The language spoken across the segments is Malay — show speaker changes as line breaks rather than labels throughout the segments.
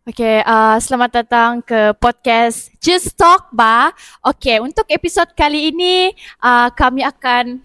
Selamat datang ke podcast Just Talk Ba. Untuk episod kali ini kami akan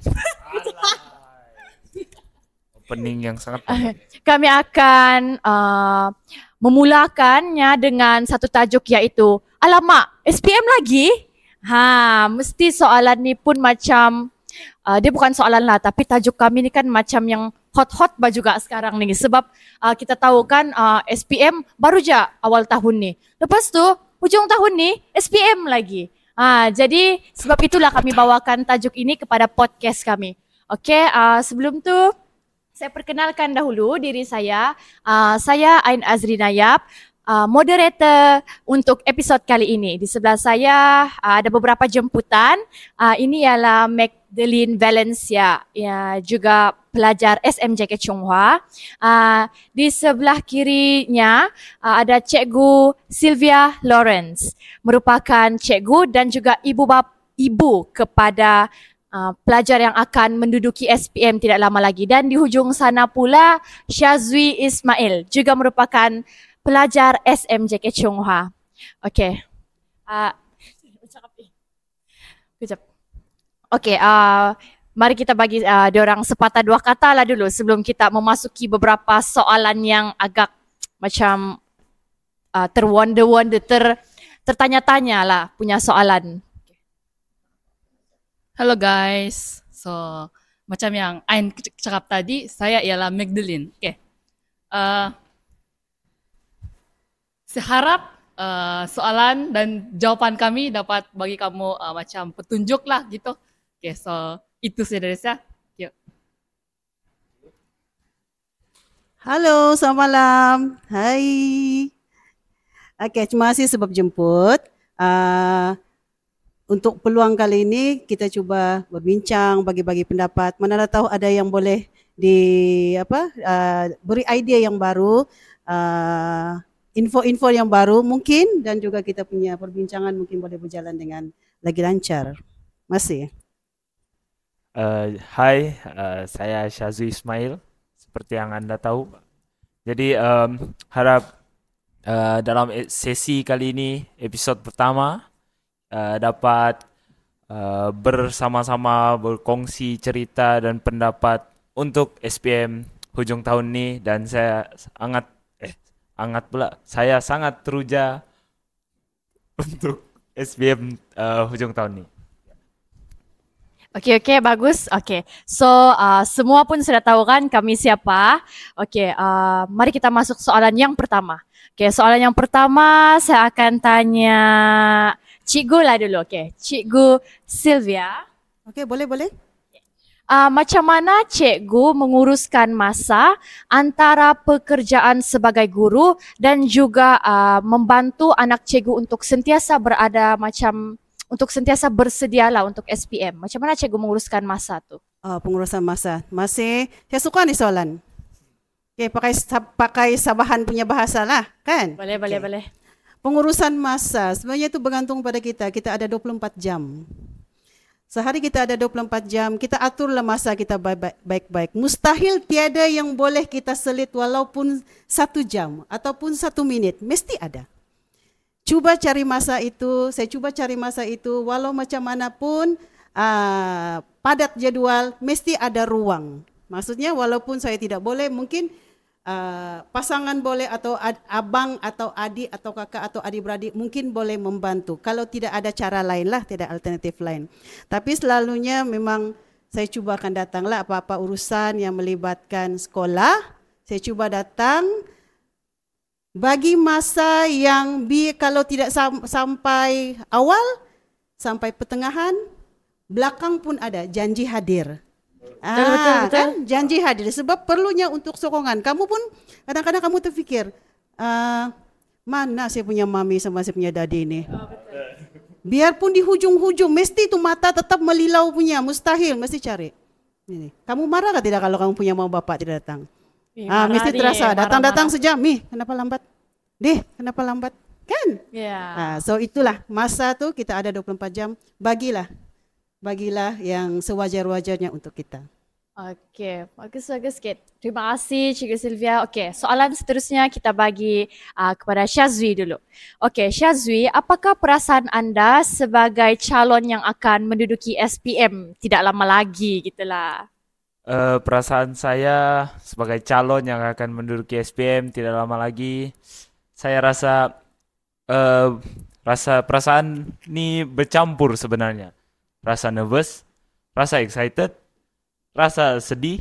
opening yang sangat panjang.
kami akan memulakannya dengan satu tajuk iaitu alamak, SPM lagi? Mesti soalan ni pun macam dia bukan soalan lah, tapi tajuk kami ni kan macam yang hot-hot juga sekarang ni. Sebab kita tahu kan SPM baru je awal tahun ni. Lepas tu hujung tahun ni SPM lagi. Jadi sebab itulah kami bawakan tajuk ini kepada podcast kami. Sebelum tu saya perkenalkan dahulu diri saya. Saya Ain Azrina Yap, moderator untuk episod kali ini. Di sebelah saya ada beberapa jemputan. Ini ialah Magdalene Valencia, juga pelajar SMJK Chonghua. Di sebelah kirinya ada Cikgu Sylvia Lawrence, merupakan cikgu dan juga ibu kepada pelajar yang akan menduduki SPM tidak lama lagi. Dan di hujung sana pula Syazwi Ismail, juga merupakan pelajar SMJK Chonghua. Mari kita bagi diorang sepatah dua kata lah dulu sebelum kita memasuki beberapa soalan yang agak macam terwonder-wonder, tertanya-tanya lah punya soalan.
Hello guys. So, macam yang Ain cakap tadi, saya ialah Magdalene. Saya harap soalan dan jawapan kami dapat bagi kamu macam petunjuk lah gitu. So itu saja dari saya. Yuk.
Halo, selamat malam. Hai. Terima kasih sebab jemput. Untuk peluang kali ini kita cuba berbincang, bagi-bagi pendapat. Mana tahu ada yang boleh beri idea yang baru, info-info yang baru mungkin, dan juga kita punya perbincangan mungkin boleh berjalan dengan lagi lancar. Masih.
Hai, saya Syazwi Ismail, seperti yang anda tahu. Jadi harap dalam sesi kali ini, episod pertama, dapat bersama-sama berkongsi cerita dan pendapat untuk SPM hujung tahun ini. Dan saya saya sangat teruja untuk SPM hujung tahun ini.
Bagus. So, semua pun sudah tahu kan kami siapa. Mari kita masuk soalan yang pertama. Soalan yang pertama saya akan tanya Cikgu lah dulu. Cikgu Sylvia.
Boleh.
Macam mana cikgu menguruskan masa antara pekerjaan sebagai guru dan juga membantu anak cikgu untuk sentiasa sentiasa bersedialah untuk SPM. Macam mana cikgu menguruskan masa tu?
Pengurusan masa. Saya suka ni soalan. Pakai Sabahan punya bahasa lah, kan?
Boleh.
Pengurusan masa, sebenarnya itu bergantung pada kita. Kita ada 24 jam. Sehari kita ada 24 jam, kita aturlah masa kita baik-baik. Mustahil tiada yang boleh kita selit walaupun 1 jam ataupun 1 minit. Mesti ada. Saya cuba cari masa itu, walau macam mana pun padat jadual, mesti ada ruang. Maksudnya walaupun saya tidak boleh, mungkin pasangan boleh, atau abang atau adik atau kakak atau adik-beradik mungkin boleh membantu. Kalau tidak ada cara lain lah, tidak alternatif lain. Tapi selalunya memang saya cuba akan datanglah apa-apa urusan yang melibatkan sekolah. Saya cuba datang. Bagi masa yang kalau tidak sampai awal, sampai pertengahan, belakang pun ada janji hadir.
Betul.
Kan? Janji hadir. Sebab perlunya untuk sokongan. Kamu pun kadang-kadang kamu terfikir, mana saya punya mami sama saya punya daddy ni. Biarpun di hujung-hujung, mesti tu mata tetap melilau punya. Mustahil, mesti cari. Kamu marah ke tidak kalau kamu punya mama bapak tidak datang? Mesti terasa. Datang-datang sejam. Kenapa lambat? Kenapa lambat? Kan? So itulah masa tu kita ada 24 jam. Bagilah yang sewajar-wajarnya untuk kita.
Okey, bagus sikit. Terima kasih Cikgu Sylvia. Okey, soalan seterusnya kita bagi kepada Syazwi dulu. Okey, Syazwi, apakah perasaan anda sebagai calon yang akan menduduki SPM tidak lama lagi gitulah?
Perasaan saya sebagai calon yang akan menduduki SPM tidak lama lagi, saya eh, rasa perasaan ini bercampur sebenarnya. Rasa nervous, rasa excited, rasa sedih.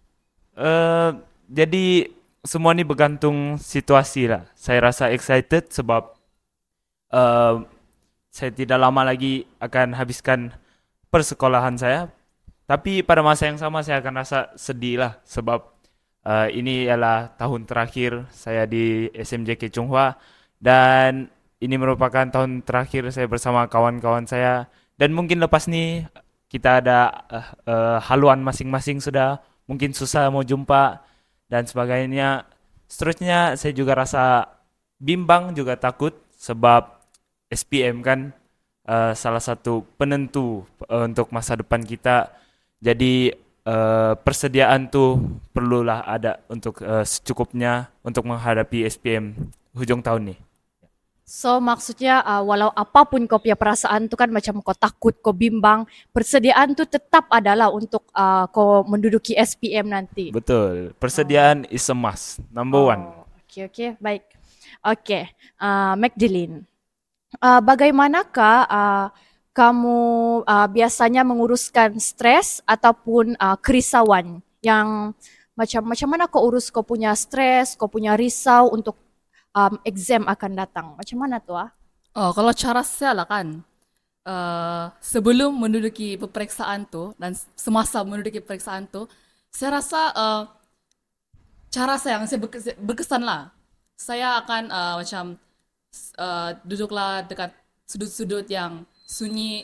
Jadi semua ini bergantung situasi lah. Saya rasa excited sebab eh, saya tidak lama lagi akan habiskan persekolahan saya. Tapi pada masa yang sama saya akan rasa sedih lah sebab ini ialah tahun terakhir saya di SMJK Chonghua dan ini merupakan tahun terakhir saya bersama kawan-kawan saya dan mungkin lepas ni kita ada haluan masing-masing sudah, mungkin susah mau jumpa dan sebagainya. Seterusnya saya juga rasa bimbang juga takut sebab SPM kan salah satu penentu untuk masa depan kita. Jadi persediaan tu perlulah ada untuk secukupnya untuk menghadapi SPM hujung tahun ni.
So maksudnya walau apapun kau punya perasaan tu kan macam kau takut, kau bimbang, persediaan tu tetap adalah untuk kau menduduki SPM nanti.
Betul. Persediaan is a must. Number one.
Okey, baik. Okey, Magdalene. Bagaimanakah kamu biasanya menguruskan stres ataupun kerisauan yang macam mana kau urus kau punya stres, kau punya risau untuk exam akan datang. Macam mana tu
Oh, kalau cara saya lah kan, sebelum menduduki peperiksaan tu dan semasa menduduki peperiksaan tu, saya rasa cara saya yang saya berkesan lah. Saya akan macam duduklah dekat sudut-sudut yang sunyi,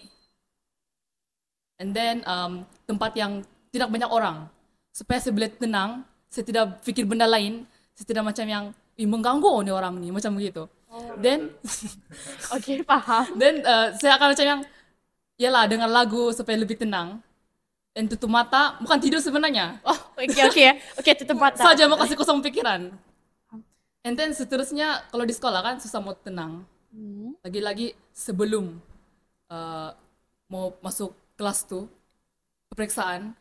and then tempat yang tidak banyak orang, supaya saya boleh tenang, saya tidak fikir benda lain, saya tidak macam yang mengganggu ni orang ni, macam begitu. Then
okey, faham.
then saya akan macam yang yalah dengar lagu supaya lebih tenang, dan tutup mata, bukan tidur sebenarnya.
Okey, tutup mata.
Saja mau kasih kosong pikiran. And then seterusnya kalau di sekolah kan susah mau tenang. Lagi-lagi sebelum mau masuk kelas tu, peperiksaan,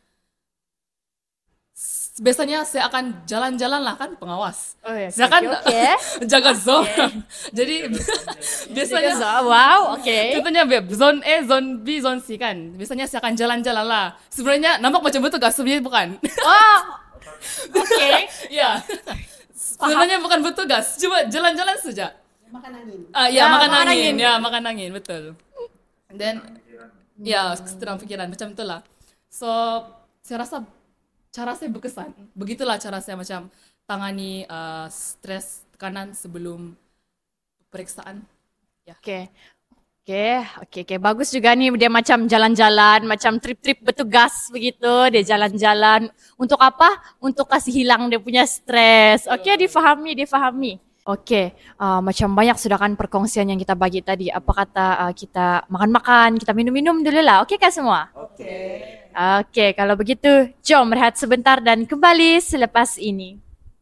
biasanya saya akan jalan-jalan lah kan, pengawas. Saya akan jaga zone. Jadi biasanya
Wow, okey.
contohnya zone A, zone B, zone C kan. Biasanya saya akan jalan-jalan lah. Sebenarnya nampak macam betul gak? Sebenarnya bukan.
Okey.
Ya. Sebenarnya bukan bertugas, cuma jalan-jalan saja.
Makan angin.
Makan angin. Ya, makan angin, betul. And then, sedang pikiran, macam itulah. So, saya rasa cara saya berkesan. Begitulah cara saya macam tangani stres, tekanan sebelum peperiksaan. Ya.
Okey. Bagus juga ni dia macam jalan-jalan, macam trip-trip bertugas begitu. Dia jalan-jalan. Untuk apa? Untuk kasih hilang dia punya stres. Okey, difahami. Okey, macam banyak sudah kan perkongsian yang kita bagi tadi. Apa kata kita makan-makan, kita minum-minum dulu lah. Okey kan semua? Okey, kalau begitu jom rehat sebentar dan kembali selepas ini.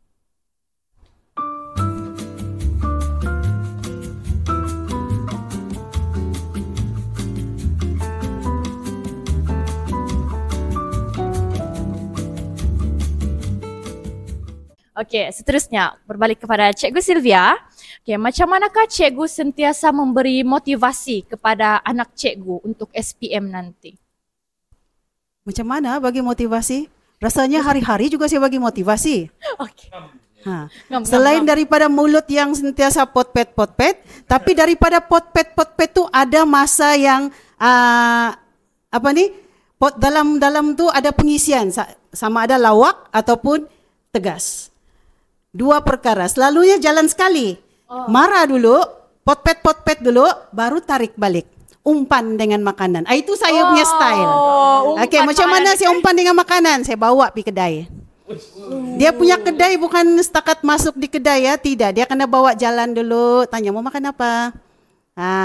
Okey, seterusnya berbalik kepada Cikgu Sylvia. Okey, macam manakah cikgu sentiasa memberi motivasi kepada anak cikgu untuk SPM nanti?
Macam mana bagi motivasi? Rasanya hari-hari juga saya bagi motivasi.
Okey.
Selain daripada mulut yang sentiasa potpet, tapi daripada potpet tu ada masa yang dalam tu ada pengisian, sama ada lawak ataupun tegas. Dua perkara, selalunya jalan sekali. Marah dulu, potpet dulu, baru tarik balik. Umpan dengan makanan. Itu saya punya style. Okey, macam mana saya umpan dengan makanan? Saya bawa pergi kedai. Dia punya kedai bukan setakat masuk di kedai ya, tidak. Dia kena bawa jalan dulu, tanya mau makan apa.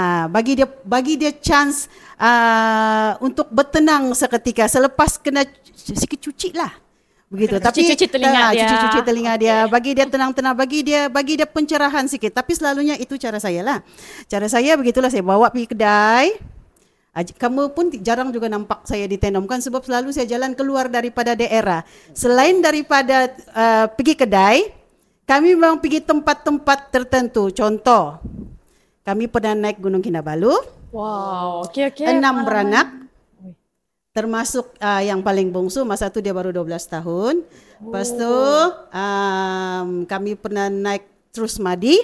Bagi dia chance untuk bertenang seketika. Selepas kena sikit cuci lah. Begitu. Tapi
Cuci-cuci telinga dia.
cuci-cuci telinga dia, bagi dia tenang-tenang, bagi dia pencerahan sikit. Tapi selalunya itu cara saya lah. Cara saya begitulah, saya bawa pergi kedai. Kamu pun jarang juga nampak saya di Tenom kan, sebab selalu saya jalan keluar daripada daerah. Selain daripada pergi kedai, kami memang pergi tempat-tempat tertentu. Contoh, kami pernah naik Gunung Kinabalu,
Wow, okey.
6 beranak, termasuk yang paling bungsu, masa itu dia baru 12 tahun. Lepas tu kami pernah naik Trusmadi.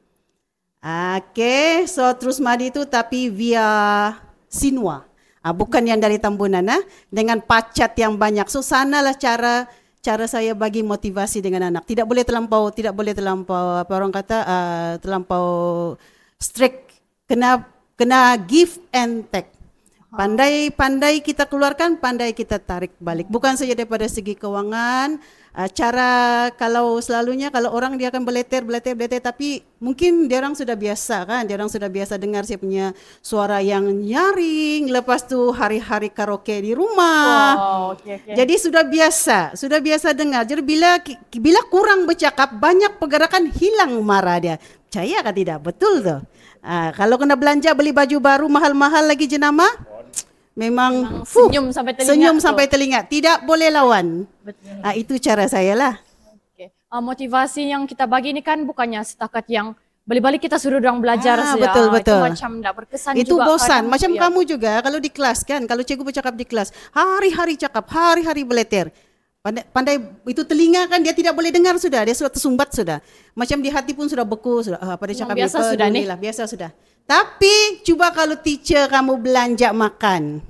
Okay, so Trusmadi itu tapi via Sinua. Bukan yang dari Tambunan, dengan pacat yang banyak. So sanalah cara saya bagi motivasi dengan anak. Tidak boleh terlampau apa orang kata terlampau strict. Kena give and take. Pandai kita keluarkan, pandai kita tarik balik. Bukan saja daripada segi kewangan, cara kalau selalunya kalau orang dia akan beleter, tapi mungkin dia orang sudah biasa kan, dia orang sudah biasa dengar saya punya suara yang nyaring, lepas tu hari-hari karaoke di rumah.
Wow, okey.
Jadi sudah biasa dengar. Jadi bila kurang bercakap, banyak pergerakan, hilang marah dia. Percaya kan tidak? Betul tu. Kalau kena belanja beli baju baru mahal-mahal lagi jenama, memang senyum sampai telinga. Tidak boleh lawan. Itu cara saya lah.
Okay. Motivasi yang kita bagi ni kan bukannya setakat yang balik-balik kita suruh orang belajar saja.
Betul.
Itu macam tak berkesan
itu
juga.
Itu bosan. Macam kamu juga kalau di kelas kan, kalau cikgu bercakap di kelas, hari-hari cakap, hari-hari beleter. Pandai itu telinga kan dia tidak boleh dengar sudah, dia sudah tersumbat sudah. Macam di hati pun sudah beku sudah. Pada cakap
biasa sudah ni.
Biasa sudah. Tapi cuba kalau teacher kamu belanja makan.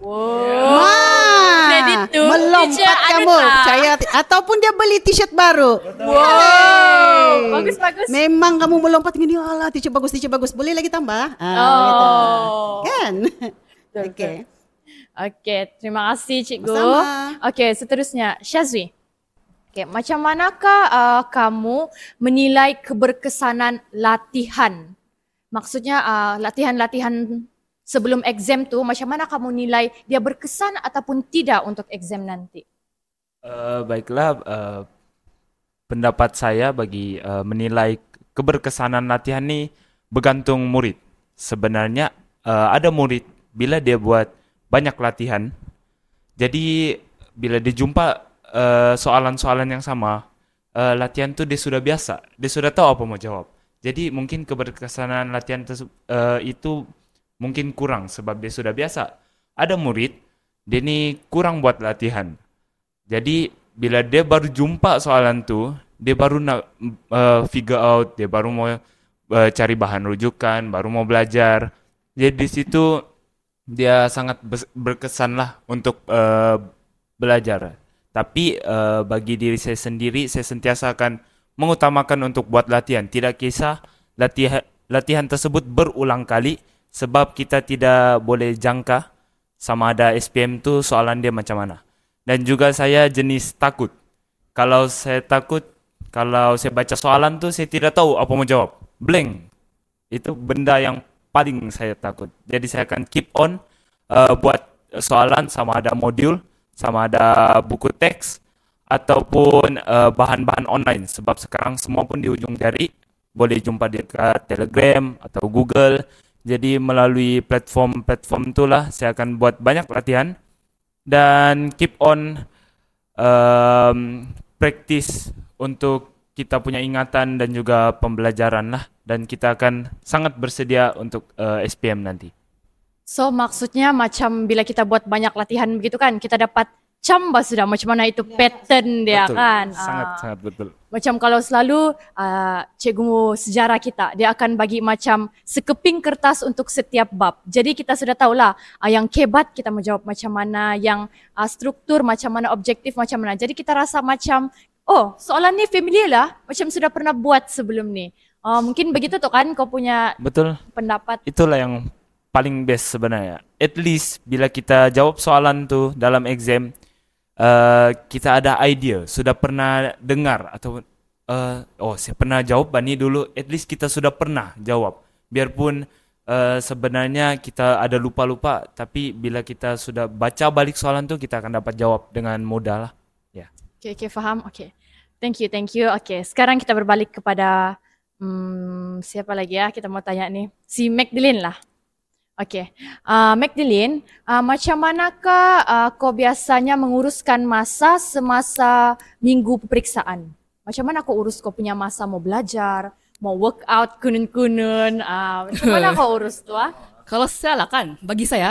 Kredit tu
melompat kamu, percaya ataupun dia beli t-shirt baru.
Wow. Bagus.
Memang kamu melompat gini, alah teacher bagus. Boleh lagi tambah? Gitu. Kan? Okey.
Okey, terima kasih Cikgu.
Sama.
Okey, seterusnya Syazwi. Okey, macam manakah kamu menilai keberkesanan latihan? Maksudnya latihan-latihan sebelum exam tu, macam mana kamu nilai dia berkesan ataupun tidak untuk exam nanti?
Baiklah, pendapat saya bagi menilai keberkesanan latihan ni bergantung murid. Sebenarnya ada murid bila dia buat banyak latihan, jadi bila dia jumpa soalan-soalan yang sama, latihan tu dia sudah biasa, dia sudah tahu apa mau jawab. Jadi mungkin keberkesanan latihan itu mungkin kurang sebab dia sudah biasa. Ada murid, dia ni kurang buat latihan. Jadi bila dia baru jumpa soalan tu, dia baru nak figure out, dia baru mau cari bahan rujukan, baru mau belajar. Jadi di situ dia sangat berkesan lah untuk belajar. Tapi bagi diri saya sendiri, saya sentiasa akan mengutamakan untuk buat latihan. Tidak kisah latihan tersebut berulang kali, sebab kita tidak boleh jangka sama ada SPM tu soalan dia macam mana. Dan juga saya jenis takut. Kalau saya baca soalan tu saya tidak tahu apa mau jawab. Blank. Itu benda yang paling saya takut. Jadi saya akan keep on buat soalan sama ada modul, sama ada buku teks ataupun bahan-bahan online, sebab sekarang semua pun di ujung jari, boleh jumpa dekat Telegram atau Google. Jadi melalui platform itulah saya akan buat banyak latihan dan keep on practice untuk kita punya ingatan dan juga pembelajaran lah, dan kita akan sangat bersedia untuk SPM nanti.
So maksudnya macam bila kita buat banyak latihan begitu kan, kita dapat camba sudah macam mana itu pattern dia.
Betul.
Kan.
Sangat betul.
Macam kalau selalu cikgu sejarah kita, dia akan bagi macam sekeping kertas untuk setiap bab. Jadi kita sudah tahulah yang kebat kita menjawab macam mana, yang struktur macam mana, objektif macam mana. Jadi kita rasa macam, oh soalan ni familiar lah, macam sudah pernah buat sebelum ni. Mungkin begitu tu kan kau punya
Betul.
pendapat.
Itulah yang paling best sebenarnya. At least bila kita jawab soalan tu dalam exam, kita ada idea, sudah pernah dengar atau saya pernah jawab ni dulu, at least kita sudah pernah jawab. Biarpun sebenarnya kita ada lupa-lupa, tapi bila kita sudah baca balik soalan tu kita akan dapat jawab dengan mudah lah. Ya.
Okay, faham. Okay. Thank you. Okay, sekarang kita berbalik kepada siapa lagi ya? Kita mau tanya nih. Si Magdalene lah. Okay. Magdalene, macam manakah kau biasanya menguruskan masa semasa minggu peperiksaan? Macam mana kau urus kau punya masa mau belajar, mau workout kunun-kunun? Macam mana kau urus tu?
Kalau saya lah kan, bagi saya,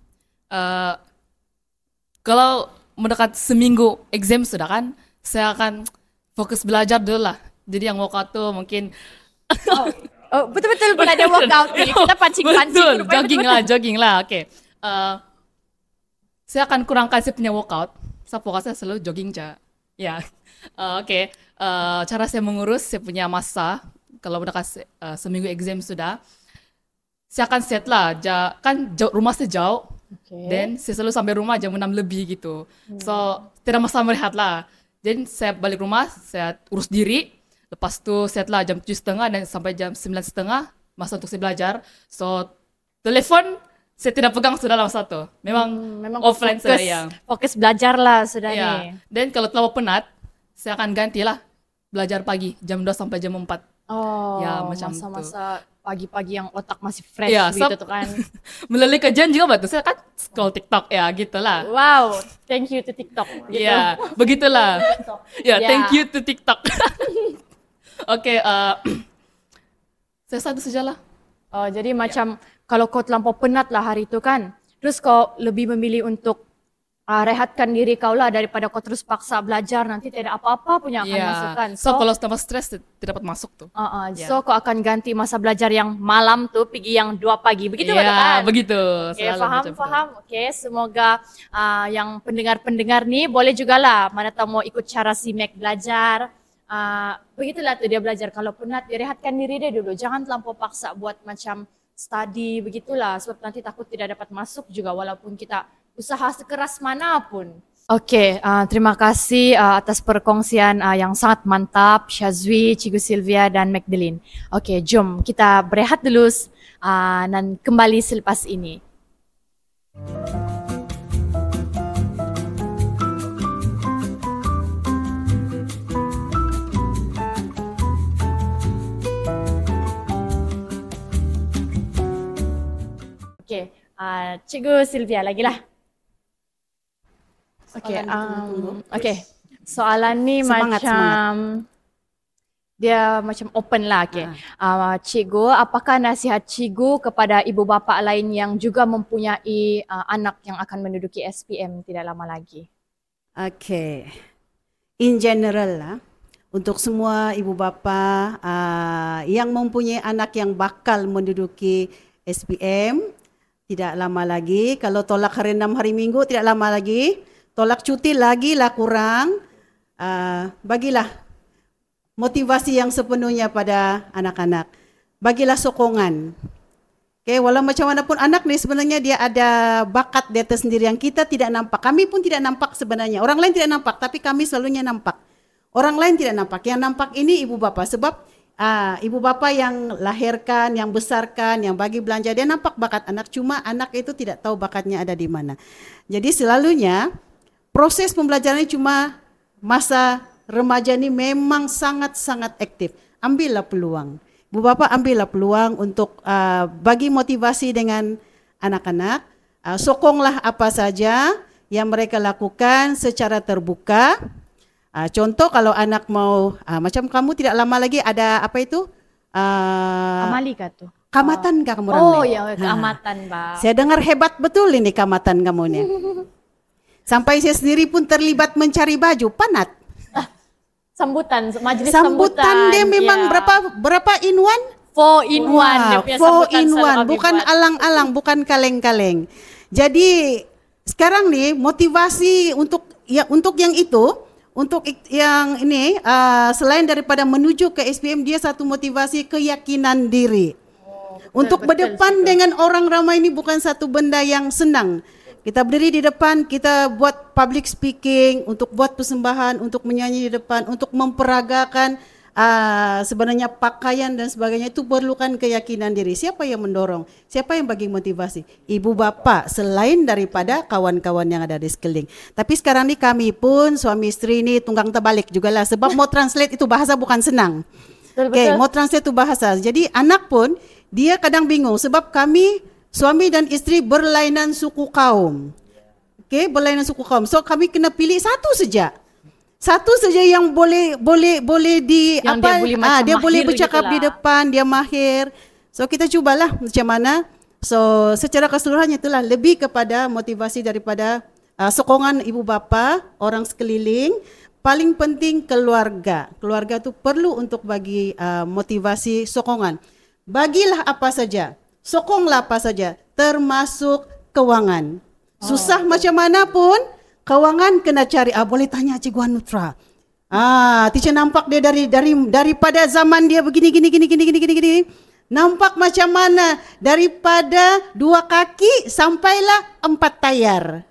kalau mendekat seminggu exam sudah kan, saya akan fokus belajar dulu lah. Jadi yang workout tu mungkin
Oh, betul-betul pun ada workout ni. Kita pancing-pancing.
Betul, jogging lah. Okay. Saya akan kurangkan saya punya workout. Saya fokus saya selalu jogging je. Ya. Okay. Cara saya mengurus saya punya masa, kalau mendekat seminggu exam sudah, saya akan set lah. Kan rumah saya jauh.
Okay.
Then saya selalu sampai rumah jam 6 lebih gitu. So tidak masalah merehat lah. Then saya balik rumah, saya urus diri. Lepas tu set lah jam 7.30 dan sampai jam 9.30 masa untuk saya belajar. So telefon saya tidak pegang sudah lah masa tu. Memang offline
fokus,
saya.
Fokus belajar lah sudah
Ya.
ni.
Dan kalau terlalu penat, saya akan gantilah belajar pagi jam 2 sampai jam 4.
Oh,
Ya, macam
masa-masa pagi-pagi yang otak masih fresh
Ya,
gitu tu kan.
Melalui kajian juga betul. Saya kan scroll TikTok ya gitulah.
Wow, thank you to TikTok. Gitu.
Ya, begitulah. Ya,
Ya.
thank you to TikTok. Okay, saya satu sajalah.
Oh, jadi macam kalau kau terlampau penat lah hari itu kan, terus kau lebih memilih untuk rehatkan diri kau lah daripada kau terus paksa belajar, nanti tidak apa-apa punya akan masukkan.
So kalau tambah stres tidak dapat masuk tuh. Yeah.
So kau akan ganti masa belajar yang malam tuh pergi yang 2 pagi. Begitu betul kan?
Begitu.
Okay, faham. Okay, semoga yang pendengar-pendengar ni boleh jugalah mana tahu mau ikut cara si Mac belajar. Begitulah tuh dia belajar. Kalau penat dia rehatkan diri dia dulu. Jangan terlampau paksa buat macam study begitulah, sebab nanti takut tidak dapat masuk juga walaupun kita usaha sekeras manapun. Okay, terima kasih atas perkongsian yang sangat mantap Syazwi, Cikgu Sylvia dan Magdalene. Okay, jom kita berehat dulu dan kembali selepas ini. Okay, Cikgu Sylvia lagi lah. Okay, soalan ni
Semangat.
dia macam open lah. Okay. Cikgu, apakah nasihat cikgu kepada ibu bapa lain yang juga mempunyai anak yang akan menduduki SPM tidak lama lagi?
Okay, in general lah, untuk semua ibu bapa yang mempunyai anak yang bakal menduduki SPM tidak lama lagi. Kalau tolak hari 6 hari Minggu tidak lama lagi. Tolak cuti lagi lah kurang. Bagilah motivasi yang sepenuhnya pada anak-anak. Bagilah sokongan. Okay, walau macam mana pun anak ni sebenarnya dia ada bakat di atas sendiri yang kita tidak nampak. Kami pun tidak nampak sebenarnya. Orang lain tidak nampak, tapi kami selalunya nampak. Orang lain tidak nampak. Yang nampak ini ibu bapa. Sebab ibu bapa yang lahirkan, yang besarkan, yang bagi belanja, dia nampak bakat anak. Cuma anak itu tidak tahu bakatnya ada di mana. Jadi selalunya proses pembelajaran ini cuma masa remaja ini memang sangat-sangat aktif. Ambillah peluang. Ibu bapa ambillah peluang untuk bagi motivasi dengan anak-anak. Sokonglah apa saja yang mereka lakukan secara terbuka. Contoh kalau anak mau, macam kamu tidak lama lagi ada apa itu?
Amali kah tu?
Kamatan kah kamu
Oh
Ramli?
ya, keamatan Mbak.
Saya dengar hebat betul ini kamatan kamu ni. Sampai saya sendiri pun terlibat mencari baju, panat.
Sambutan, majlis
Sambutan dia memang berapa in one?
4 in 1. Dia punya
4
sambutan
in
selalu
1,
Abi
bukan
buat.
alang-alang, bukan kaleng-kaleng. Jadi sekarang nih motivasi untuk yang itu, untuk yang ini selain daripada menuju ke SPM, dia satu motivasi keyakinan diri. Untuk berdepan dengan orang ramai ini bukan satu benda yang senang. Kita berdiri di depan, kita buat public speaking, untuk buat persembahan, untuk menyanyi di depan, untuk memperagakan sebenarnya pakaian dan sebagainya itu perlukan keyakinan diri. Siapa yang mendorong? Siapa yang bagi motivasi? Ibu bapa selain daripada kawan-kawan yang ada di sekeliling. Tapi sekarang ni kami pun suami isteri ni tunggang terbalik jugalah sebab mau translate itu bahasa bukan senang. Okay, mau translate itu bahasa. Jadi anak pun dia kadang bingung sebab kami suami dan isteri berlainan suku kaum. Okay, berlainan suku kaum. So kami kena pilih satu saja. Satu saja yang boleh di
Yang
apa?
dia boleh macam
Dia boleh
mahir
bercakap
gitulah.
di depan, dia mahir. So kita cubalah macam mana. So secara keseluruhannya itulah lebih kepada motivasi daripada sokongan ibu bapa, orang sekeliling. Paling penting keluarga. Keluarga tu perlu untuk bagi motivasi, sokongan. Bagilah apa saja, sokonglah apa saja, termasuk kewangan. Susah macam mana pun, kewangan kena cari. Boleh tanya Cikgu Anutra. Teacher nampak dia daripada zaman dia begini. Nampak macam mana daripada 2 kaki sampailah 4 tayar.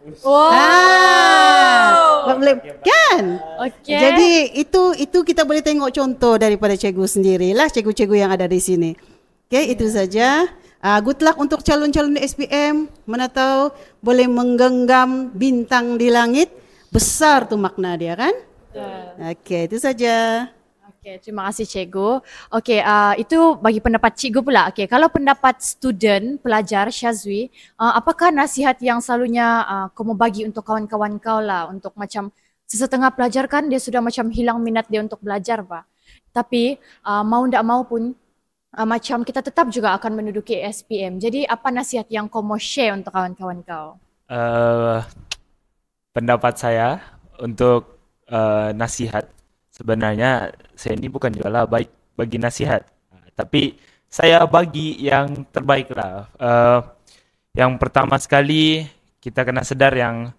Kan?
Okey.
Jadi itu kita boleh tengok contoh daripada cikgu sendirilah, cikgu-cikgu yang ada di sini. Okey, itu saja. Good luck untuk calon-calon SPM. Mana tahu boleh menggenggam bintang di langit. Besar tu makna dia kan? Okey, itu saja.
Okey, terima kasih cikgu. Okey, itu bagi pendapat cikgu pula. Okey, kalau pendapat student, pelajar Syazwi, apakah nasihat yang selalunya kau mau bagi untuk kawan-kawan kau lah, untuk macam sesetengah pelajar kan dia sudah macam hilang minat dia untuk belajar, Pak. Tapi mau tidak mau pun macam kita tetap juga akan menduduki SPM. Jadi apa nasihat yang kau mau share untuk kawan-kawan kau?
Pendapat saya untuk nasihat, sebenarnya saya ini bukan jualah baik bagi nasihat, tapi saya bagi yang terbaik lah. Yang pertama sekali kita kena sedar yang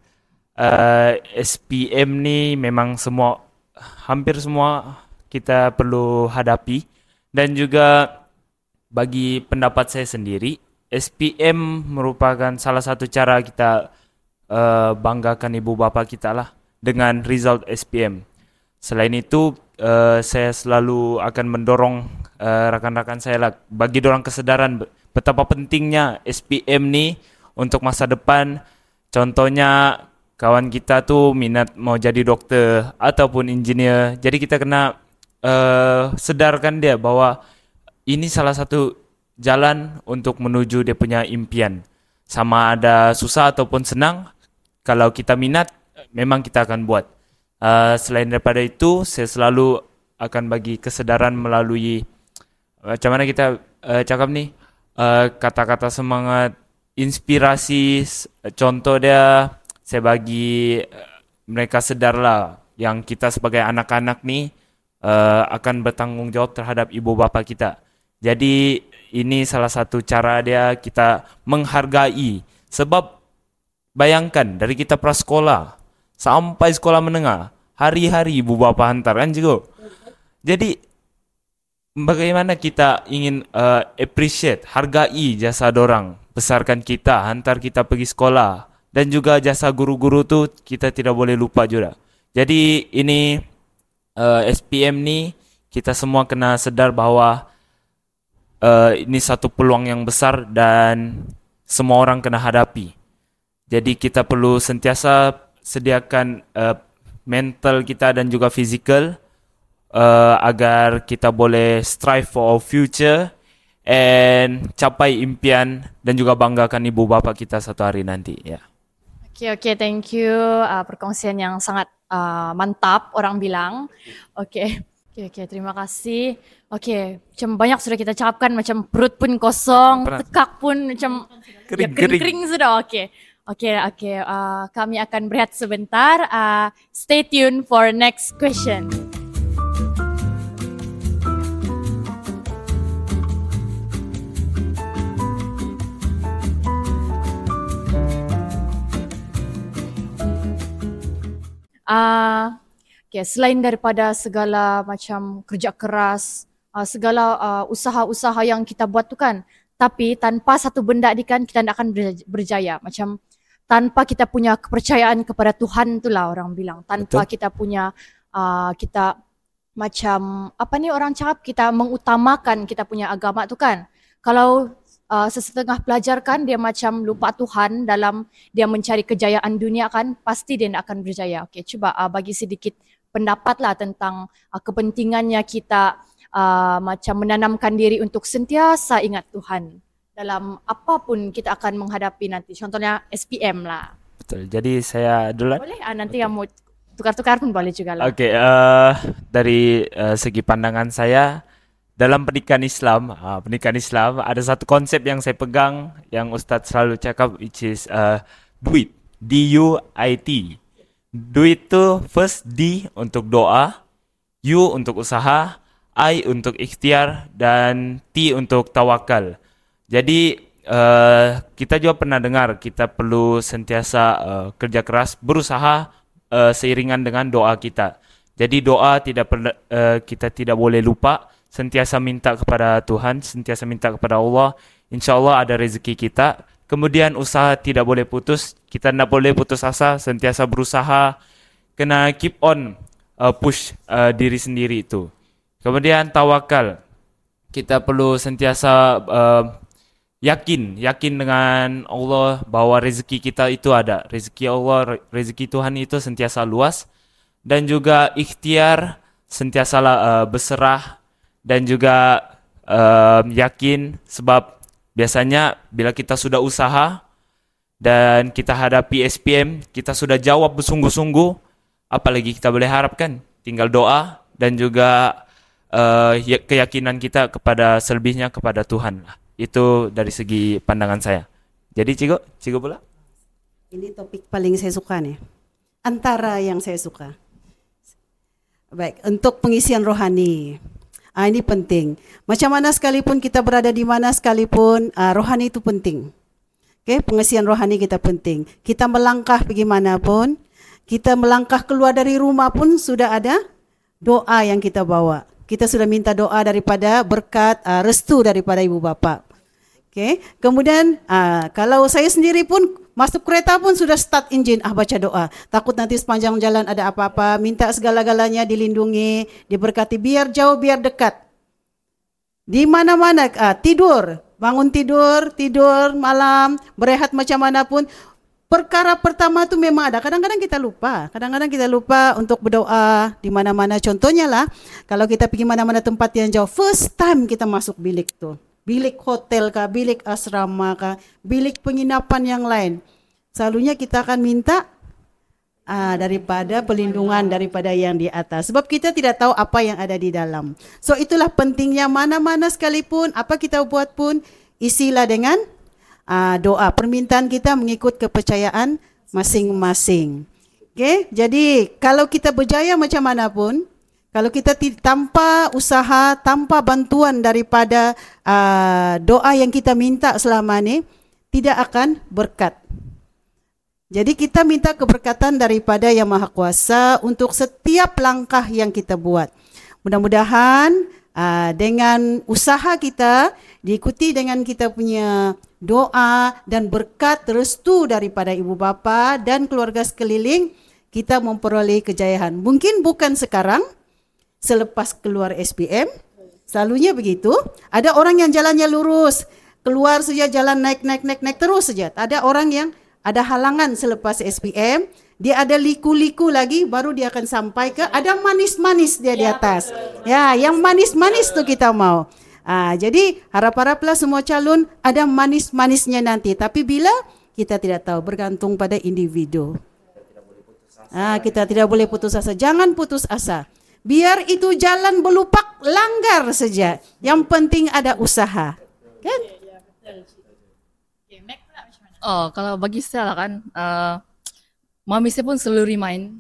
SPM ni memang hampir semua kita perlu hadapi, dan juga bagi pendapat saya sendiri, SPM merupakan salah satu cara kita banggakan ibu bapa kita lah dengan result SPM. Selain itu, saya selalu akan mendorong rakan-rakan saya lah, bagi dorang kesedaran betapa pentingnya SPM ni untuk masa depan. Contohnya kawan kita tu minat mau jadi doktor ataupun engineer, jadi kita kena sedarkan dia bahwa ini salah satu jalan untuk menuju dia punya impian. Sama ada susah ataupun senang, kalau kita minat, memang kita akan buat. Selain daripada itu, saya selalu akan bagi kesedaran melalui macam mana kita cakap ni, kata-kata semangat, inspirasi. Contoh dia, saya bagi mereka sedarlah yang kita sebagai anak-anak ni akan bertanggung jawab terhadap ibu bapa kita. Jadi ini salah satu cara dia kita menghargai. Sebab bayangkan dari kita prasekolah sampai sekolah menengah, hari-hari ibu bapa hantar kan cikgu. Jadi bagaimana kita ingin appreciate, hargai jasa dorang, besarkan kita, hantar kita pergi sekolah, dan juga jasa guru-guru tu kita tidak boleh lupa juga. Jadi ini SPM ni kita semua kena sedar bahawa ini satu peluang yang besar dan semua orang kena hadapi. Jadi kita perlu sentiasa sediakan mental kita dan juga fizikal agar kita boleh strive for our future and capai impian dan juga banggakan ibu bapa kita satu hari nanti. Ya.
Okay, thank you. Perkongsian yang sangat mantap orang bilang. Okay, terima kasih. Okay, macam banyak sudah kita cakapkan, macam perut pun kosong, tekak pun macam kering sudah. Okay. Kami akan berehat sebentar. Stay tuned for next question. Selain daripada segala macam kerja keras, segala usaha-usaha yang kita buat tu kan, tapi tanpa satu benda ni kan kita tidak akan berjaya. Macam tanpa kita punya kepercayaan kepada Tuhan tu lah orang bilang. Tanpa kita punya kita macam apa ni orang cakap, kita mengutamakan kita punya agama tu kan. Kalau sesetengah pelajar kan dia macam lupa Tuhan dalam dia mencari kejayaan dunia kan, pasti dia tak akan berjaya. Okey, cuba bagi sedikit pendapat lah tentang kepentingannya kita macam menanamkan diri untuk sentiasa ingat Tuhan dalam apapun kita akan menghadapi nanti. Contohnya SPM lah.
Betul. Jadi saya duluan.
Boleh nanti yang mau tukar-tukar pun boleh juga lah.
Oke, dari segi pandangan saya dalam pendidikan Islam ada satu konsep yang saya pegang yang Ustadz selalu cakap, which is duit, D-U-I-T. Duit itu first D untuk doa, U untuk usaha, I untuk ikhtiar, dan T untuk tawakal. Jadi kita juga pernah dengar kita perlu sentiasa kerja keras, berusaha seiringan dengan doa kita. Jadi doa kita tidak boleh lupa, sentiasa minta kepada Tuhan, sentiasa minta kepada Allah. Insya Allah ada rezeki kita. Kemudian usaha tidak boleh putus, kita tidak boleh putus asa, sentiasa berusaha, kena keep on push diri sendiri itu. Kemudian tawakal, kita perlu sentiasa yakin dengan Allah bahwa rezeki kita itu ada. Rezeki Allah, rezeki Tuhan itu sentiasa luas. Dan juga ikhtiar, sentiasa berserah. Dan juga yakin, sebab biasanya bila kita sudah usaha dan kita hadapi SPM, kita sudah jawab bersungguh-sungguh, apalagi kita boleh harapkan. Tinggal doa dan juga keyakinan kita kepada selebihnya kepada Tuhan lah. Itu dari segi pandangan saya. Jadi Cigo pula?
Ini topik paling saya suka nih. Antara yang saya suka. Baik, untuk pengisian rohani. Ini penting. Macam mana sekalipun kita berada di mana sekalipun, rohani itu penting. Okay, pengisian rohani kita penting. Kita melangkah bagaimanapun, kita melangkah keluar dari rumah pun sudah ada doa yang kita bawa. Kita sudah minta doa daripada berkat, restu daripada ibu bapa. Okay. Kemudian kalau saya sendiri pun masuk kereta pun sudah start engine, baca doa. Takut nanti sepanjang jalan ada apa-apa, minta segala-galanya dilindungi, diberkati, biar jauh, biar dekat. Di mana-mana, tidur, bangun tidur malam, berehat macam mana pun. Perkara pertama tu memang ada. Kadang-kadang kita lupa untuk berdoa di mana-mana. Contohnya lah, kalau kita pergi mana-mana tempat yang jauh, first time kita masuk bilik tu. Bilik hotel kah, bilik asrama kah, bilik penginapan yang lain. Selalunya kita akan minta daripada perlindungan daripada yang di atas. Sebab kita tidak tahu apa yang ada di dalam. So itulah pentingnya mana-mana sekalipun, apa kita buat pun, isilah dengan doa. Permintaan kita mengikut kepercayaan masing-masing. Okay? Jadi kalau kita berjaya macam mana pun, kalau kita tanpa usaha, tanpa bantuan daripada doa yang kita minta selama ni, tidak akan berkat. Jadi kita minta keberkatan daripada Yang Maha Kuasa untuk setiap langkah yang kita buat. Mudah-mudahan dengan usaha kita, diikuti dengan kita punya doa dan berkat restu daripada ibu bapa dan keluarga sekeliling, kita memperoleh kejayaan. Mungkin bukan sekarang, selepas keluar SPM, selalunya begitu. Ada orang yang jalannya lurus, keluar saja jalan naik terus saja. Ada orang yang ada halangan selepas SPM, dia ada liku-liku lagi, baru dia akan sampai ke ada manis-manis dia di atas. Ya, yang manis-manis tu kita mau. Jadi harap-haraplah semua calon ada manis-manisnya nanti. Tapi bila kita tidak tahu, bergantung pada individu. Kita tidak boleh putus asa. Jangan putus asa. Biar itu jalan belupak, langgar saja. Yang penting ada usaha. Kan?
Kalau bagi saya lah kan, mami saya pun selalu remind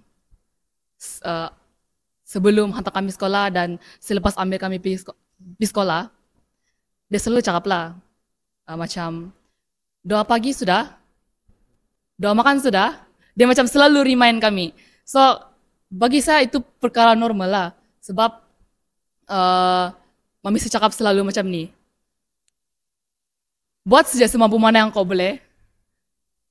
sebelum hantar kami sekolah dan selepas ambil kami pergi sekolah, dia selalu cakap lah, macam doa pagi sudah, doa makan sudah, dia macam selalu remind kami. So, bagi saya itu perkara normal lah. Sebab mami saya cakap selalu macam ni. Buat saja semampu mana yang kau boleh.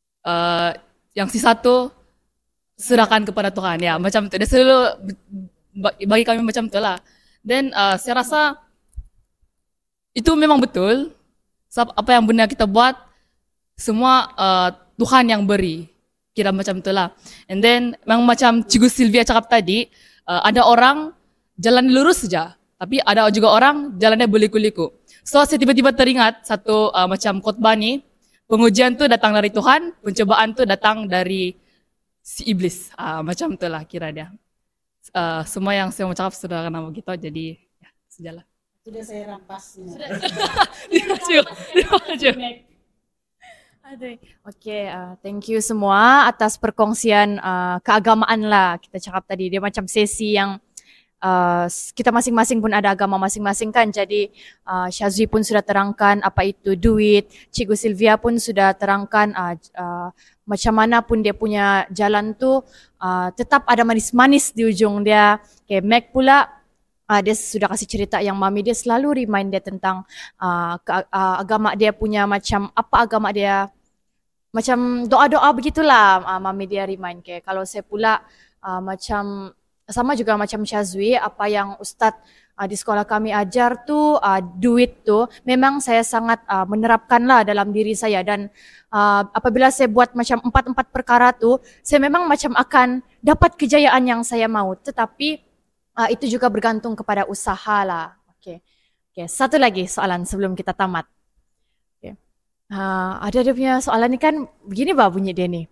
Yang sisa tu serahkan kepada Tuhan. Ya, macam tu. Dia selalu bagi kami macam tu lah. Dan saya rasa itu memang betul. Sebab apa yang benar kita buat, semua Tuhan yang beri. Kira macam tu lah. And then memang macam Cikgu Sylvia cakap tadi, ada orang jalan lurus saja, tapi ada juga orang jalannya berliku-liku. So saya tiba-tiba teringat satu macam khotbah ni, pengujian tu datang dari Tuhan, pencobaan tu datang dari si iblis. Macam tu lah kira dia. Semua yang saya mau cakap sudah kena begitu, jadi ya, sejalan.
Sudah saya rampas.
Terima kasih.
Aduh. Okay, thank you semua atas perkongsian keagamaan lah. Kita cakap tadi, dia macam sesi yang kita masing-masing pun ada agama masing-masing kan. Jadi Syazwi pun sudah terangkan apa itu duit. Cikgu Sylvia pun sudah terangkan macam mana pun dia punya jalan tu tetap ada manis-manis di ujung dia. Okay, Mac pula dia sudah kasih cerita yang mami dia selalu remind dia tentang agama dia punya macam apa agama dia, macam doa-doa begitulah. Mami dia remind ke. Kalau saya pula macam sama juga macam Syazwi, apa yang Ustaz di sekolah kami ajar tu duit tu memang saya sangat menerapkan lah dalam diri saya. Dan apabila saya buat macam 4 perkara tu, saya memang macam akan dapat kejayaan yang saya mau. Tetapi itu juga bergantung kepada usaha lah. Okay. Satu lagi soalan sebelum kita tamat. Okay. Ada dia punya soalan ni kan begini bah bunyi dia ni.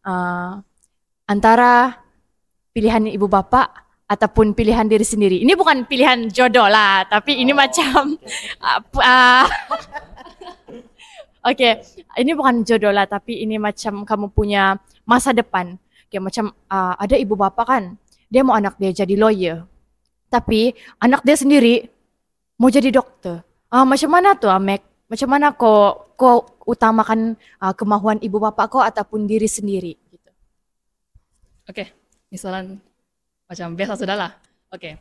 Antara pilihan ibu bapa ataupun pilihan diri sendiri. Ini bukan pilihan jodoh lah, tapi ini macam okay, ini bukan jodoh lah, tapi ini macam kamu punya masa depan. Okay, macam ada ibu bapa kan, dia mau anak dia jadi lawyer. Tapi anak dia sendiri mau jadi doktor. Macam mana tu Mac? Macam mana kau utamakan kemahuan ibu bapa kau ataupun diri sendiri? Gitu.
Okay, ini soalan macam biasa sudah lah. Okay.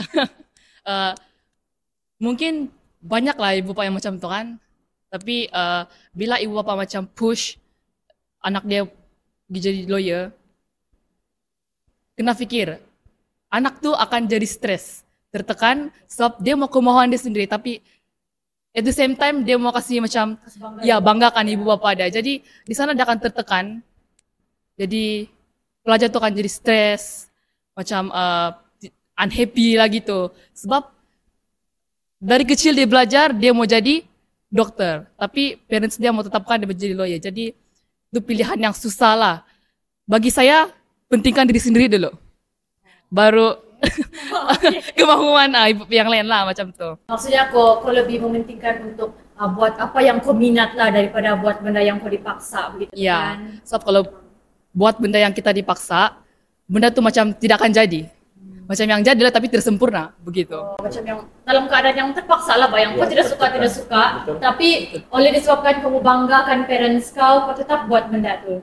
Mungkin banyak lah ibu bapa yang macam tu kan. Tapi bila ibu bapa macam push anak dia pergi jadi lawyer, kena fikir, anak tu akan jadi stres, tertekan sebab dia mau kemahuan dia sendiri, tapi at the same time dia mau kasih macam banggakan ibu bapa dia. Jadi di sana dia akan tertekan. Jadi pelajar tu akan jadi stres, macam unhappy lagi tu. Sebab dari kecil dia belajar dia mau jadi dokter, tapi parents dia mau tetapkan dia menjadi lawyer. Jadi itu pilihan yang susah lah. Bagi saya, pentingkan diri sendiri dulu, baru kemahuan yang lain lah macam tu.
Maksudnya kau lebih mementingkan untuk buat apa yang kau minat lah daripada buat benda yang kau dipaksa begitu kan?
Sebab kalau buat benda yang kita dipaksa, benda tu macam tidak akan jadi. Macam yang jadilah tapi tidak sempurna begitu.
Macam yang dalam keadaan yang terpaksa lah, bayang kau tidak suka, tapi oleh disebabkan kamu banggakan parents kau tetap buat benda tu.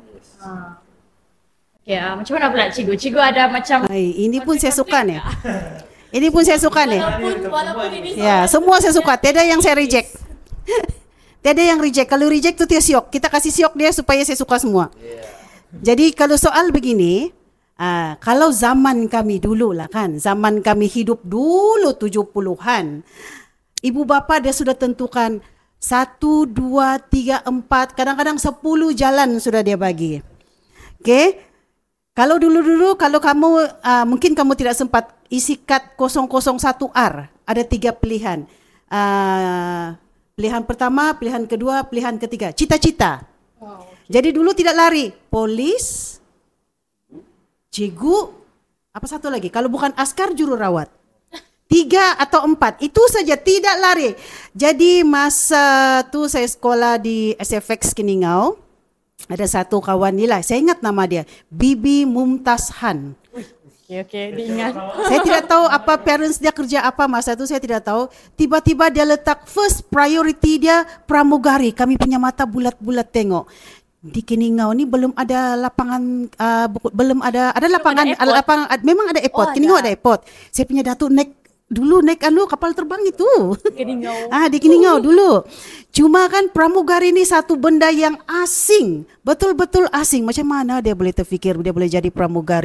Ya, macam mana pula cikgu? Cikgu ada macam
Ini pun saya suka ni. Ini pun saya suka ni.
walaupun ini
Ya, semua saya suka. Tiada yang saya reject. Tiada yang reject. Kalau reject tu dia siok. Kita kasih siok dia supaya saya suka semua. Jadi kalau soal begini, kalau zaman kami dulu lah kan, zaman kami hidup dulu 70-an, ibu bapa dia sudah tentukan 1, 2, 3, 4, kadang-kadang 10 jalan sudah dia bagi. Okay? Kalau dulu-dulu, kalau kamu, mungkin kamu tidak sempat isi kad 001R, ada 3 pilihan. Pilihan pertama, pilihan kedua, pilihan ketiga. Cita-cita. Jadi dulu tidak lari. Polis, cikgu, apa satu lagi? Kalau bukan askar, jururawat. 3 atau 4, itu saja, tidak lari. Jadi masa tu saya sekolah di SFX Keningau. Ada satu kawan ni lah, saya ingat nama dia, Bibi Mumtaz Han.
Okay, diingat.
Saya tidak tahu apa parents dia kerja apa masa tu, saya tidak tahu. Tiba-tiba dia letak first priority dia pramugari. Kami punya mata bulat-bulat tengok. Di Keningau ni belum ada lapangan, belum ada lapangan, memang ada airport. Keningau ada airport. Saya punya datuk naik kapal terbang itu.
Keningau.
Di Keningau dulu. Cuma kan pramugari ni satu benda yang asing. Betul-betul asing. Macam mana dia boleh terfikir dia boleh jadi pramugari?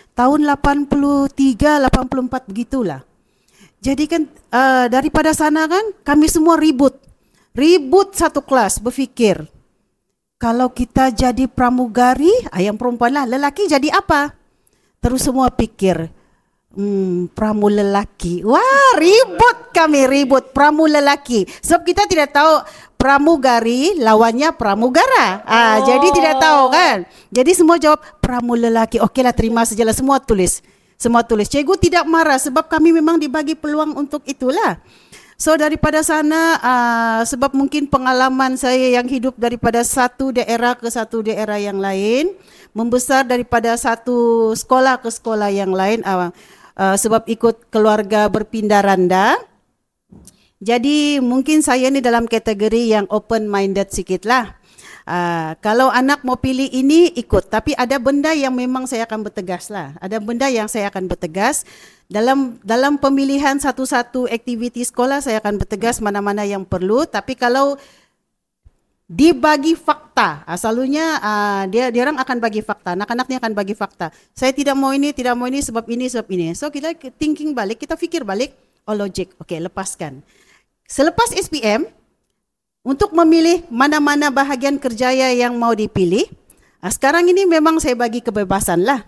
tahun 83, 84 begitulah. Jadi kan daripada sana kan kami semua ribut satu kelas berfikir kalau kita jadi pramugari, yang perempuan lah, lelaki jadi apa? Terus semua pikir pramu lelaki. Wah, ribut pramu lelaki. Sebab kita tidak tahu pramugari lawannya pramugara. Jadi tidak tahu kan. Jadi semua jawab pramu lelaki. Okeylah, terima sajalah, semua tulis. Cikgu tidak marah sebab kami memang dibagi peluang untuk itulah. So daripada sana sebab mungkin pengalaman saya yang hidup daripada satu daerah ke satu daerah yang lain, membesar daripada satu sekolah ke sekolah yang lain, sebab ikut keluarga berpindah randa. Jadi mungkin saya ni dalam kategori yang open minded sikit lah. Kalau anak mau pilih ini ikut, tapi ada benda yang memang saya akan bertegas lah. Ada benda yang saya akan bertegas dalam pemilihan satu-satu aktiviti sekolah, saya akan bertegas mana-mana yang perlu. Tapi kalau dibagi fakta, selalunya dia orang akan bagi fakta, anak-anaknya akan bagi fakta. Saya tidak mau ini sebab ini. So kita thinking balik, kita fikir balik, logik. Okey, lepaskan. Selepas SPM, untuk memilih mana-mana bahagian kerjaya yang mau dipilih, sekarang ini memang saya bagi kebebasan lah.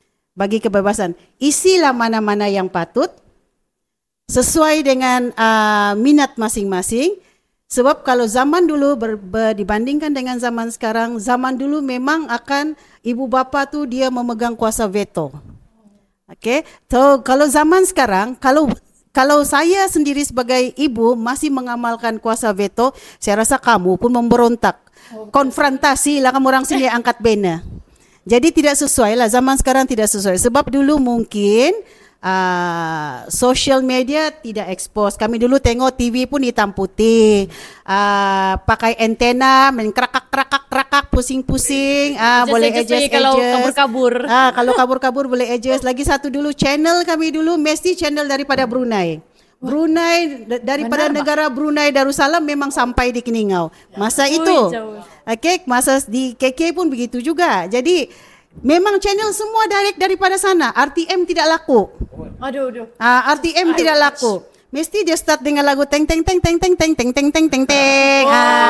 Isilah mana-mana yang patut sesuai dengan minat masing-masing. Sebab kalau zaman dulu dibandingkan dengan zaman sekarang, zaman dulu memang akan ibu bapa tu dia memegang kuasa veto. Okay, so kalau zaman sekarang, kalau saya sendiri sebagai ibu masih mengamalkan kuasa veto, saya rasa kamu pun memberontak. Konfrontasi lah, kamu orang sini angkat banner. Jadi tidak sesuai lah, zaman sekarang tidak sesuai. Sebab dulu mungkin social media tidak expose. Kami dulu tengok TV pun hitam putih, pakai antena, main kerakak, pusing-pusing, boleh adjust
kalau kabur-kabur.
Kalau kabur-kabur boleh adjust. Lagi satu dulu, channel kami dulu mesti channel daripada Brunei. Daripada negara Brunei Darussalam memang sampai di Keningau. Masa itu. Okay, masa di KK pun begitu juga. Jadi memang channel semua direct daripada sana. RTM tidak laku.
Aduh.
RTM tidak laku. Mesti dia start dengan lagu teng teng teng teng teng teng teng teng teng teng teng.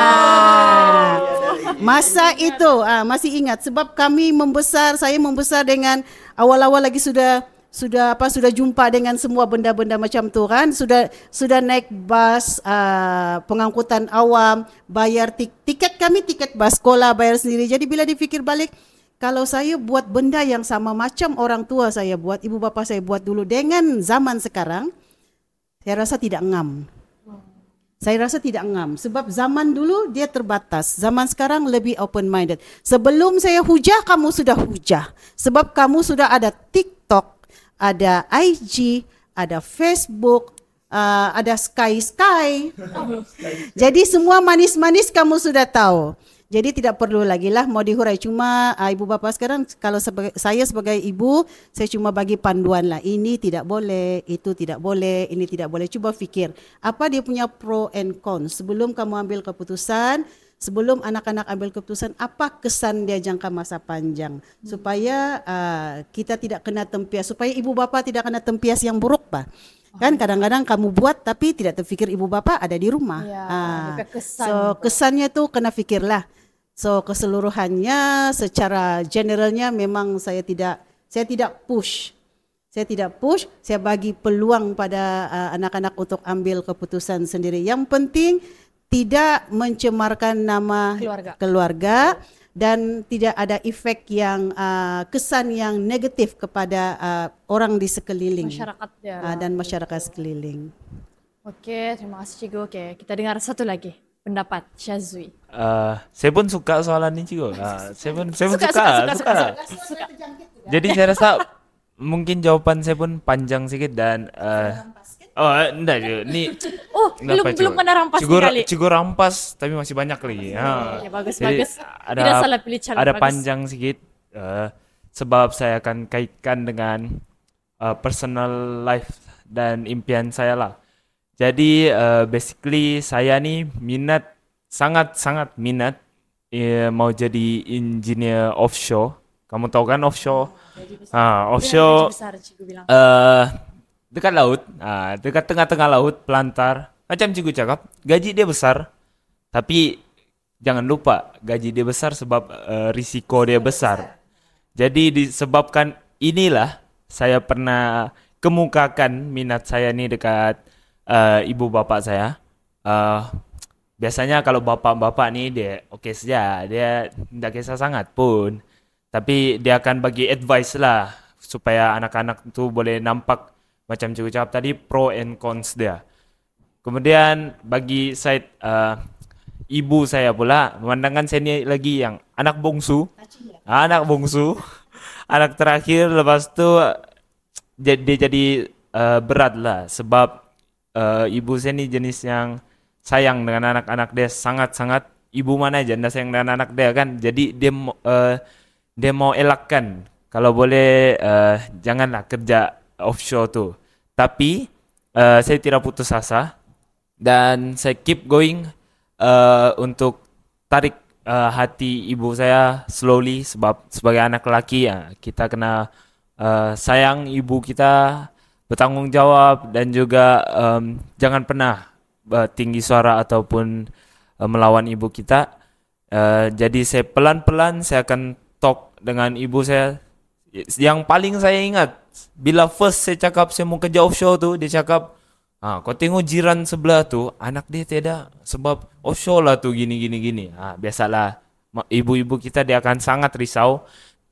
Masa itu masih ingat sebab saya membesar dengan awal-awal lagi sudah jumpa dengan semua benda-benda macam tu kan, sudah naik bas pengangkutan awam, bayar tiket bas sekolah bayar sendiri. Jadi bila dipikir balik, kalau saya buat benda yang sama macam orang tua saya buat, ibu bapa saya buat dulu dengan zaman sekarang, saya rasa tidak ngam. Sebab zaman dulu dia terbatas, zaman sekarang lebih open minded. Sebelum saya hujah, kamu sudah hujah. Sebab kamu sudah ada TikTok, ada IG, ada Facebook, ada Sky. Jadi semua manis-manis kamu sudah tahu. Jadi tidak perlu lagi lah mau dihurai. Cuma ibu bapa sekarang, kalau saya sebagai ibu, saya cuma bagi panduan lah. Ini tidak boleh, itu tidak boleh, ini tidak boleh. Cuba fikir, apa dia punya pro and con. Sebelum kamu ambil keputusan, sebelum anak-anak ambil keputusan, apa kesan dia jangka masa panjang. Supaya kita tidak kena tempias, supaya ibu bapa tidak kena tempias yang buruk, Pak. Kan kadang-kadang kamu buat tapi tidak terfikir ibu bapa ada di rumah. So kesannya tu kena fikirlah. So keseluruhannya secara generalnya memang saya tidak push. Saya bagi peluang pada anak-anak untuk ambil keputusan sendiri. Yang penting tidak mencemarkan nama keluarga dan tidak ada efek yang kesan yang negatif kepada orang di sekeliling dan masyarakat sekeliling.
Okey, terima kasih cikgu. Okey, kita dengar satu lagi pendapat Syazwi.
Saya pun suka soalan ini cikgu. Saya pun suka. Jadi saya rasa mungkin jawaban saya pun panjang sikit dan enggak je. Ni
belum kena rampas sekali.
Cikgu rampas tapi masih banyak lagi.
Ya, bagus. Tidak salah pilih calon.
Ada panjang sikit sebab saya akan kaitkan dengan personal life dan impian saya lah. Jadi basically saya ni sangat minat mau jadi engineer offshore Kamu tahu kan offshore? Offshore
Besar, cikgu bilang.
dekat laut, dekat tengah-tengah laut, pelantar. Macam cikgu cakap, gaji dia besar. Tapi jangan lupa, gaji dia besar sebab risiko dia besar. Jadi disebabkan inilah saya pernah kemukakan minat saya ni dekat ibu bapa saya. Biasanya kalau bapak-bapak ni dia okey saja, dia tidak kisah sangat pun. Tapi dia akan bagi advice lah supaya anak-anak tu boleh nampak macam cikgu cakap tadi pro and cons dia. Kemudian bagi side ibu saya pula, memandangkan saya ni lagi yang anak bongsu. Anak bongsu. Anak terakhir, lepas tu dia jadi berat lah sebab ibu saya ni jenis yang sayang dengan anak-anak dia, sangat-sangat. Ibu mana aja anda sayang dengan anak dia kan. Jadi dia mau elakkan kalau boleh janganlah kerja offshore tu. Tapi saya tidak putus asa dan saya keep going untuk tarik hati ibu saya slowly sebab sebagai anak lelaki kita kena sayang ibu kita, bertanggung jawab dan juga jangan pernah tinggi suara ataupun melawan ibu kita. Jadi saya pelan-pelan saya akan talk dengan ibu saya. Yang paling saya ingat bila first saya cakap saya mau kerja offshore tu, dia cakap, kau tengok jiran sebelah tu, anak dia tiada sebab offshore lah tu gini. Biasalah ibu-ibu kita dia akan sangat risau.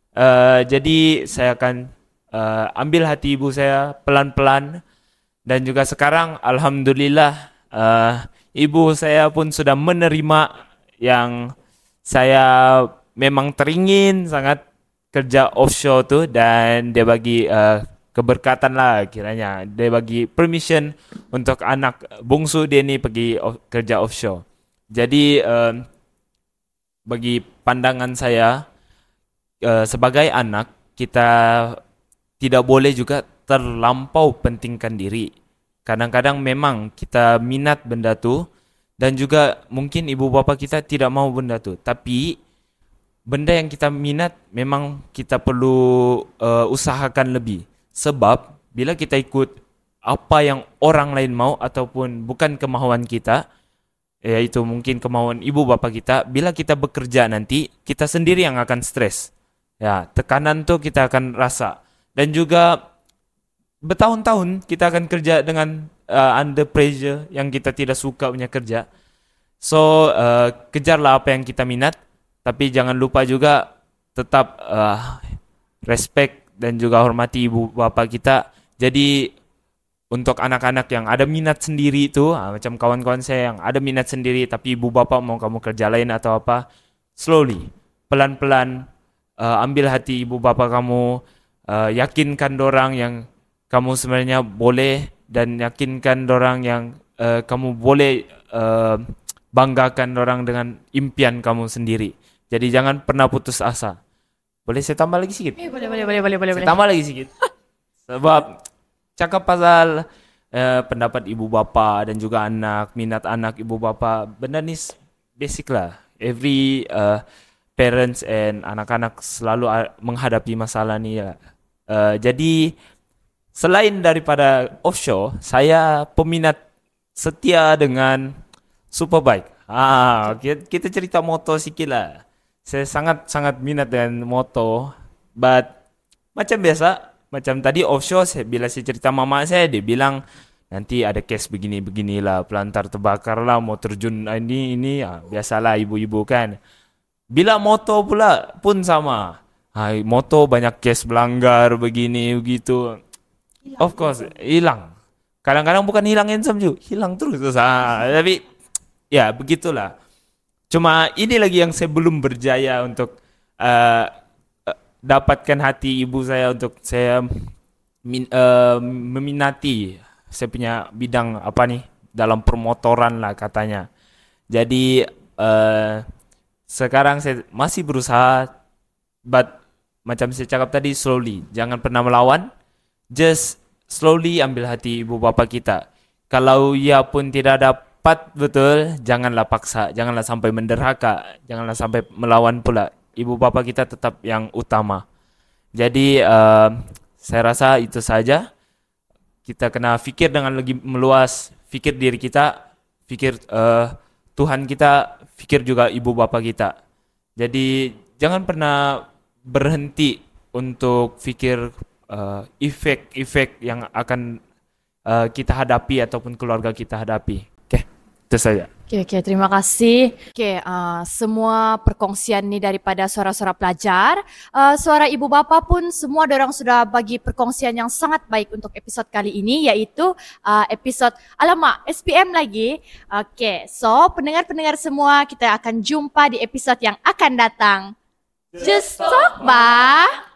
Jadi saya akan ambil hati ibu saya pelan-pelan. Dan juga sekarang alhamdulillah ibu saya pun sudah menerima yang saya memang teringin sangat kerja offshore tu, dan dia bagi keberkatan lah kiranya. Dia bagi permission untuk anak bungsu dia ni pergi kerja offshore. Jadi bagi pandangan saya sebagai anak, kita tidak boleh juga terlampau pentingkan diri. Kadang-kadang memang kita minat benda tu dan juga mungkin ibu bapa kita tidak mau benda tu. Tapi benda yang kita minat memang kita perlu usahakan lebih. Sebab bila kita ikut apa yang orang lain mau ataupun bukan kemahuan kita, iaitu mungkin kemahuan ibu bapa kita, bila kita bekerja nanti kita sendiri yang akan stres. Ya, tekanan tu kita akan rasa. Dan juga bertahun-tahun kita akan kerja dengan under pressure yang kita tidak suka punya kerja. So kejarlah apa yang kita minat, tapi jangan lupa juga tetap respect dan juga hormati ibu bapa kita. Jadi untuk anak-anak yang ada minat sendiri tu, macam kawan-kawan saya yang ada minat sendiri tapi ibu bapa mau kamu kerja lain atau apa, slowly, pelan-pelan ambil hati ibu bapa kamu, yakinkan dorang yang kamu sebenarnya boleh, dan yakinkan dorang yang kamu boleh banggakan dorang dengan impian kamu sendiri. Jadi jangan pernah putus asa. Boleh saya tambah lagi sikit?
Boleh.
Saya tambah lagi sikit. Sebab cakap pasal pendapat ibu bapa dan juga anak, minat anak ibu bapa, benda ni basic lah. Every parents and anak-anak selalu menghadapi masalah ni lah. Jadi selain daripada offshore, saya peminat setia dengan Superbike. Kita cerita motor sikit lah. Saya sangat-sangat minat dengan motor. But macam biasa, macam tadi offshore, bila saya cerita mama saya, dia bilang nanti ada case begini-beginilah, pelantar terbakar lah, mau terjun ini. Biasalah ibu-ibu kan. Bila motor pula pun sama. Motor banyak case melanggar begini begitu. Of course, hilang. Kadang-kadang bukan hilang handsome juga, hilang terus. Tapi ya begitulah. Cuma ini lagi yang saya belum berjaya untuk dapatkan hati ibu saya untuk saya meminati saya punya bidang apa nih dalam permotoran lah katanya. Jadi sekarang saya masih berusaha, but macam saya cakap tadi, slowly, jangan pernah melawan. Just slowly ambil hati ibu bapa kita. Kalau ia pun tidak dapat betul, janganlah paksa, janganlah sampai menderhaka, janganlah sampai melawan pula. ibu bapa kita tetap yang utama. Jadi saya rasa itu saja. Kita kena fikir dengan lebih meluas, fikir diri kita, fikir Tuhan kita, fikir juga ibu bapa kita. Jadi jangan pernah berhenti untuk fikir efek-efek yang akan kita hadapi ataupun keluarga kita hadapi. Oke, itu saja.
Oke, terima kasih. Oke, semua perkongsian ni daripada suara-suara pelajar, suara ibu bapa pun semua dorang sudah bagi perkongsian yang sangat baik untuk episod kali ini, iaitu episod alamak SPM lagi. Oke, so pendengar-pendengar semua, kita akan jumpa di episod yang akan datang. Just talk, bah.